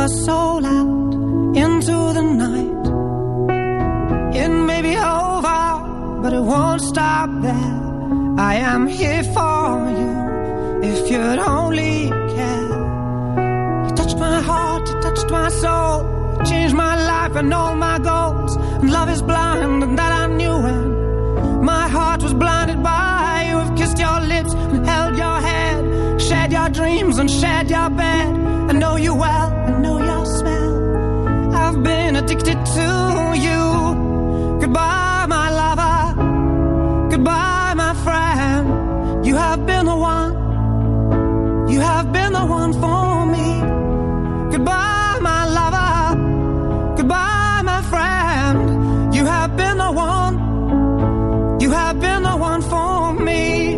your soul out into the night. It may be over, but it won't stop there. I am here for you, if you'd only care. You touched my heart, you touched my soul, you changed my life and all my goals. And love is blind, and that I knew when my heart was blinded by you. I've kissed your lips and held your head, shared your dreams and shared your bed. I know you well, I know your smell. I've been addicted to you. Goodbye, my lover. Goodbye, my friend. You have been the one. You have been the one for me. Goodbye, my lover. Goodbye, my friend. You have been the one. You have been the one for me.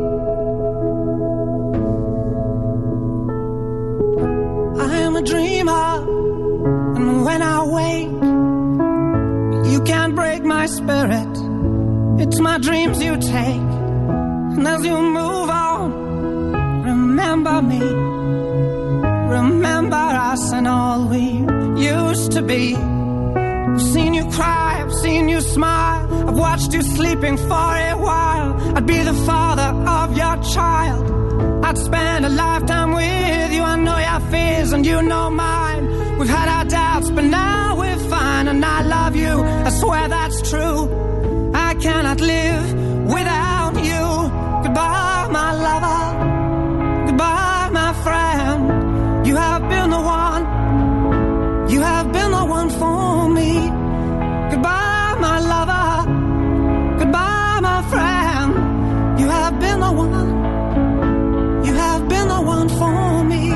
I am a dreamer, and when I wake, you can't break my spirit. It's my dreams you take, and as you move on, remember me. Remember us and all we used to be. I've seen you cry, I've seen you smile, I've watched you sleeping for a while. I'd be the father of your child, I'd spend a lifetime with you. I know your fears and you know mine. We've had our doubts, but now we're fine. And I love you, I swear that's true. I cannot live without you. Goodbye, my lover. Goodbye, my friend. You have been the one. You have been the one for me. Goodbye, my lover. Goodbye, my friend. You have been the one. You have been the one for me.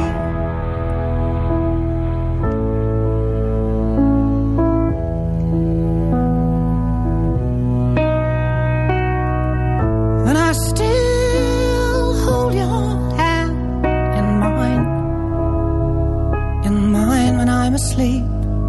And I still hold your hand in mine when I'm asleep.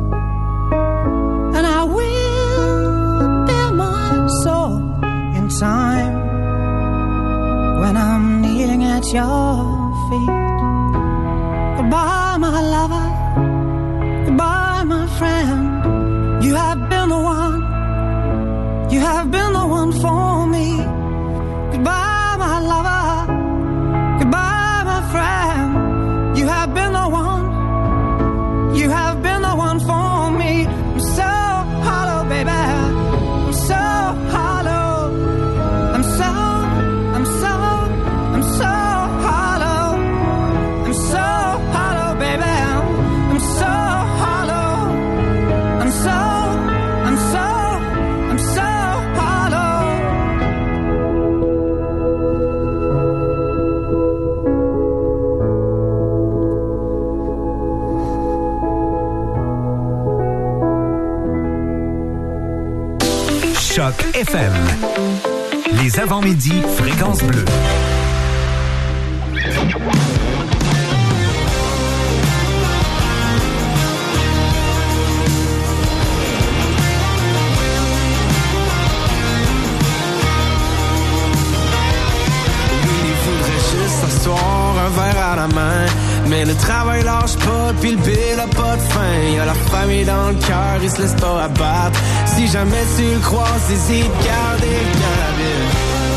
And I will bear my soul in time when I'm kneeling at your feet. Goodbye, my lover. Goodbye, my friend. You have been the one. You have been the one for me. Goodbye, my lover. Goodbye, my friend. You have been the one. You have been the one for me. I'm so hollow, baby. I'm so hollow. I'm so hollow. I'm so hollow, baby. I'm so hollow. I'm so hollow. Choc FM. Les avant-midi, fréquence bleue. S'asseoir, un verre à la main. Mais le travail lâche pas, pis le bill a pas de fin. Y'a la famille dans le cœur, il se laisse pas abattre. Si jamais tu le croises, hésite, garder bien la ville.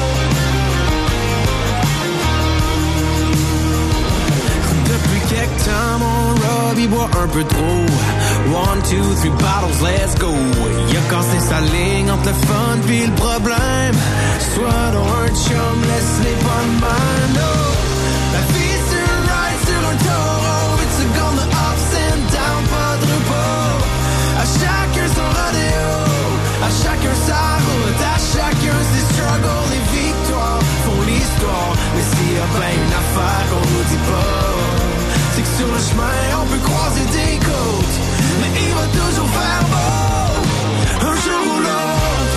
Depuis quelque temps, mon Rob, il boit un peu trop. 1, 2, 3 bottles, let's go. Il a cassé sa ligne entre le fun pis le problème. Soit dans un chum, laisse-les pas de même, no. La vie c'est un ride sur un taureau. It's a gun, the ups and down, pas de repos. À chacun son rodéo, à chacun sa route, à chacun ses struggles. Les victoires font l'histoire. Mais s'il y a bien une affaire qu'on nous dit pas, c'est que sur le chemin on peut croiser des côtes. Mais il va toujours faire beau, un jour ou l'autre.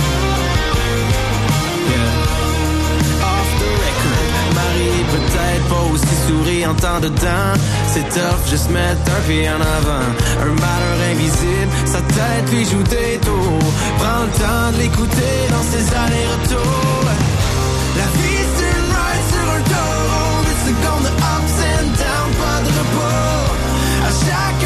Yeah. Off the record, Marie peut-être pas aussi souriante en dedans. C'est tough, juste mettre un pied en avant. Un malheur invisible, sa tête lui joue des tours. Prends le temps de l'écouter dans ses allers-retours. La vie c'est une ride sur un taureau. It's a gun, the ups and down, pas de repos. À chaque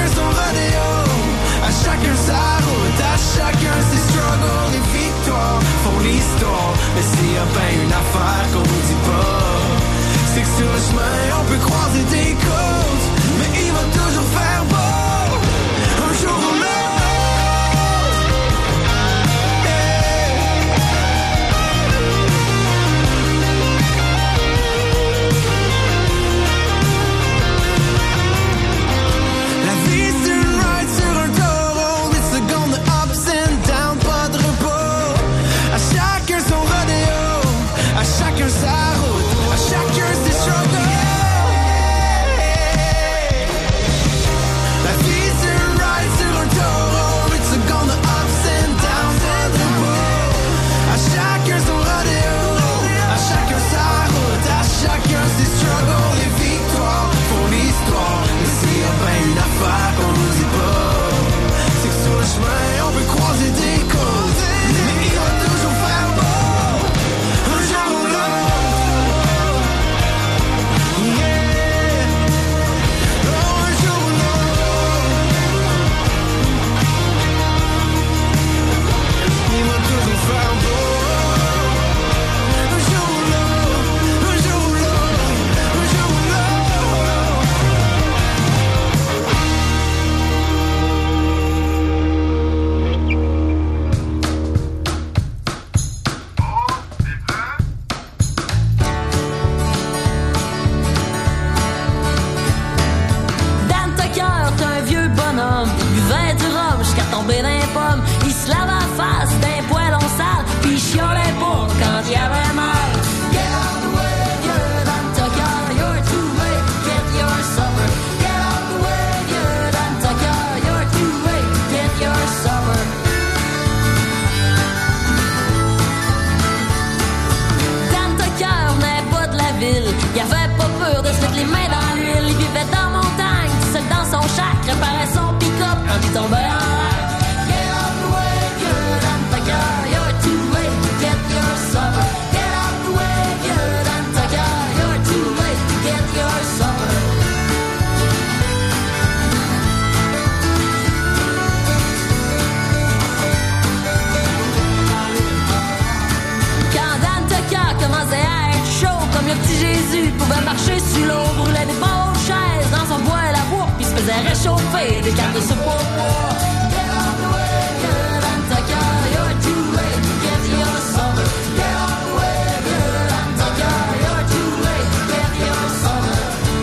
chauffer des cannes de soupe au bois. Get out the way, good and take care. You're too late to get your summer. Get out the way, good and take care. You're too late to get your summer.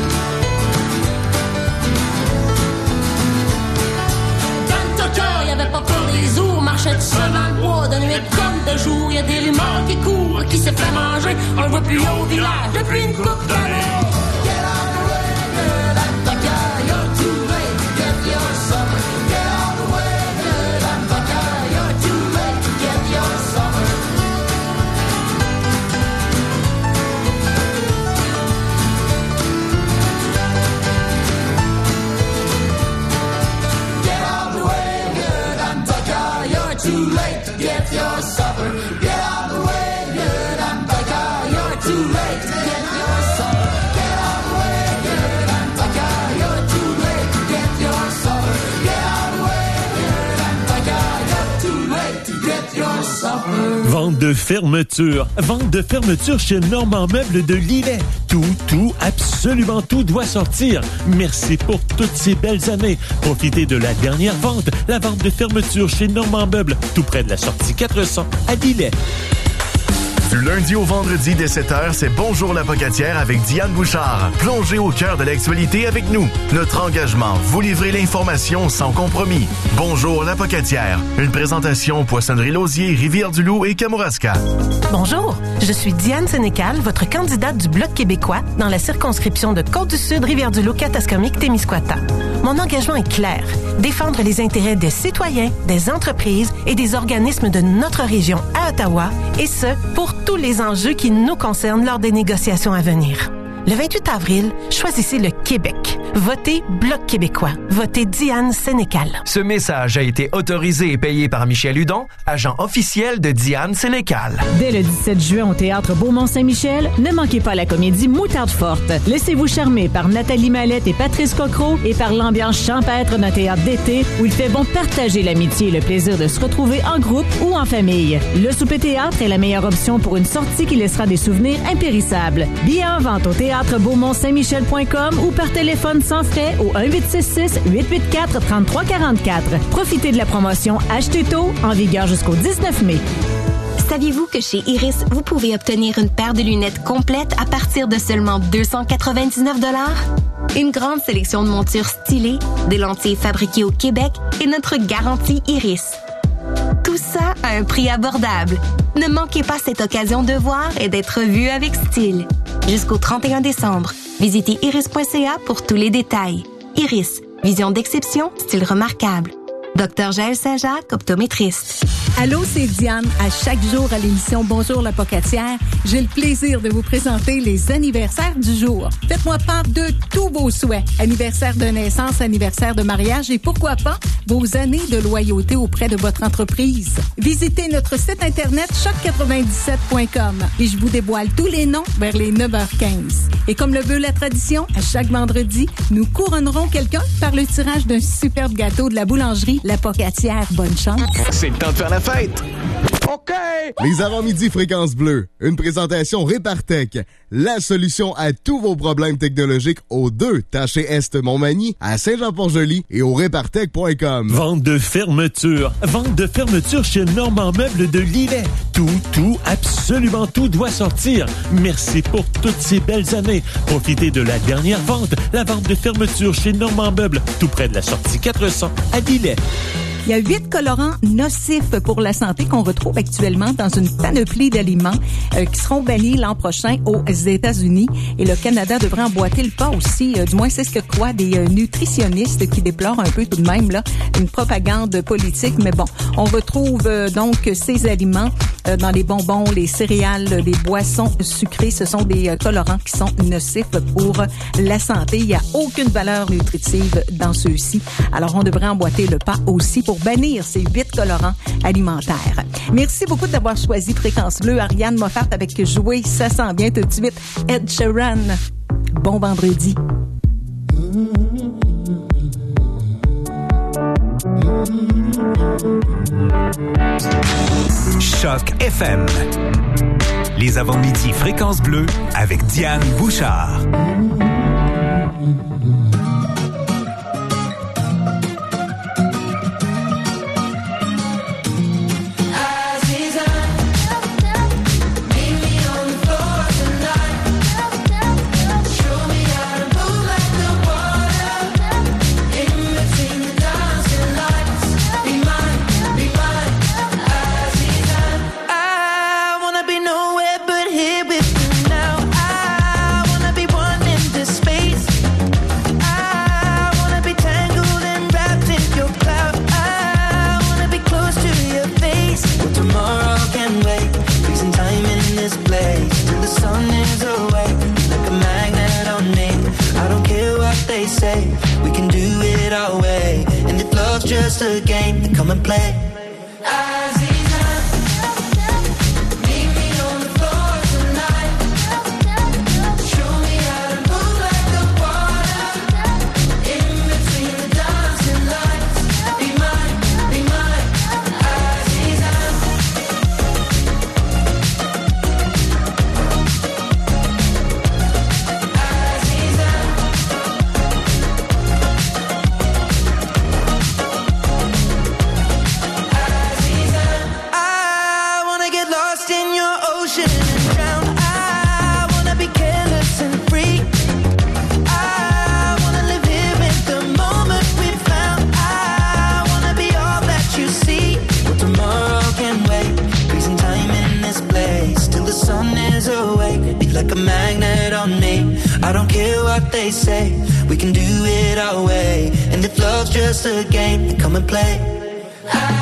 Kentucky, y'avait pas peur des ours, marchait tout seul dans le bois, de nuit comme de jour. Y'a des rumeurs qui courent, qui s'est fait manger. On le voit plus au village depuis une couple d'années. Get out the way, good and take care. You're too late to get your summer. Get out the way, good and take care. You're too late to get your summer. Get out the way, good and take care. You're too late to get your supper. Get out the way, good and take care. You're too late to get your supper. Get out the way, good and take care. You're too late to get your supper. Get out the way, good and take care. You're too late to get your supper. Vente de fermeture. Vente de fermeture chez Normand Meubles de Lillet. Tout, absolument tout doit sortir. Merci pour toutes ces belles années. Profitez de la dernière vente, la vente de fermeture chez Normand Meubles, tout près de la sortie 400 à Lillet. Du lundi au vendredi dès 7h, c'est Bonjour la Pocatière avec Diane Bouchard. Plongez au cœur de l'actualité avec nous. Notre engagement, vous livrer l'information sans compromis. Bonjour la Pocatière. Une présentation Poissonnerie-Lausier, Rivière-du-Loup et Kamouraska. Bonjour, je suis Diane Sénécal, votre candidate du Bloc québécois dans la circonscription de Côte-du-Sud, Rivière-du-Loup, Katascomique, Témiscouata. Mon engagement est clair. Défendre les intérêts des citoyens, des entreprises et des organismes de notre région à Ottawa, et ce, pour tous les enjeux qui nous concernent lors des négociations à venir. Le 28 avril, choisissez le Québec. Votez Bloc québécois. Votez Diane Sénécal. Ce message a été autorisé et payé par Michel Hudon, agent officiel de Diane Sénécal. Dès le 17 juin au Théâtre Beaumont-Saint-Michel, ne manquez pas la comédie Moutarde forte. Laissez-vous charmer par Nathalie Mallette et Patrice Cocro et par l'ambiance champêtre d'un théâtre d'été où il fait bon partager l'amitié et le plaisir de se retrouver en groupe ou en famille. Le souper théâtre est la meilleure option pour une sortie qui laissera des souvenirs impérissables. Billets en vente au théâtre beaumont-saint-michel.com ou par téléphone sans frais au 1-866-884-3344. Profitez de la promotion Achetez tôt en vigueur jusqu'au 19 mai. Saviez-vous que chez Iris, vous pouvez obtenir une paire de lunettes complète à partir de seulement 299 $? Une grande sélection de montures stylées, des lentilles fabriquées au Québec et notre garantie Iris. Tout ça à un prix abordable. Ne manquez pas cette occasion de voir et d'être vu avec style. Jusqu'au 31 décembre, visitez iris.ca pour tous les détails. Iris, vision d'exception, style remarquable. Dr Jaël Saint-Jacques, optométriste. Allô, c'est Diane. À chaque jour à l'émission Bonjour la Pocatière, j'ai le plaisir de vous présenter les anniversaires du jour. Faites-moi part de tous vos souhaits. Anniversaire de naissance, anniversaire de mariage et pourquoi pas vos années de loyauté auprès de votre entreprise. Visitez notre site internet choc97.com et je vous dévoile tous les noms vers les 9h15. Et comme le veut la tradition, à chaque vendredi, nous couronnerons quelqu'un par le tirage d'un superbe gâteau de la boulangerie La Pocatière. Bonne chance. C'est le temps de faire la fête. OK! Les avant-midi Fréquence Bleue. Une présentation Répartec. La solution à tous vos problèmes technologiques aux 2 Taché Est Montmagny, à Saint-Jean-Port-Joli et au Répartec.com. Vente de fermeture. Vente de fermeture chez Normand Meubles de Lillet. Tout, absolument tout doit sortir. Merci pour toutes ces belles années. Profitez de la dernière vente, la vente de fermeture chez Normand Meubles, tout près de la sortie 400 à Lillet. Il y a 8 colorants nocifs pour la santé qu'on retrouve actuellement dans une panoplie d'aliments qui seront bannis l'an prochain aux États-Unis. Et le Canada devrait emboîter le pas aussi. Du moins, c'est ce que croient des nutritionnistes qui déplorent un peu tout de même là une propagande politique. Mais bon, on retrouve donc ces aliments dans les bonbons, les céréales, les boissons sucrées. Ce sont des colorants qui sont nocifs pour la santé. Il n'y a aucune valeur nutritive dans ceux-ci. Alors, on devrait emboîter le pas aussi pour bannir ces 8 colorants alimentaires. Merci beaucoup d'avoir choisi Fréquence Bleue. Ariane Moffat avec Jouer, ça sent bien tout de suite. Ed Sheeran. Bon vendredi. Choc FM. Les avant-midi Fréquence Bleue avec Diane Bouchard. we can do it our way. And if love's just a game, then come and play. I don't care what they say, we can do it our way. And if love's just a game, then come and play.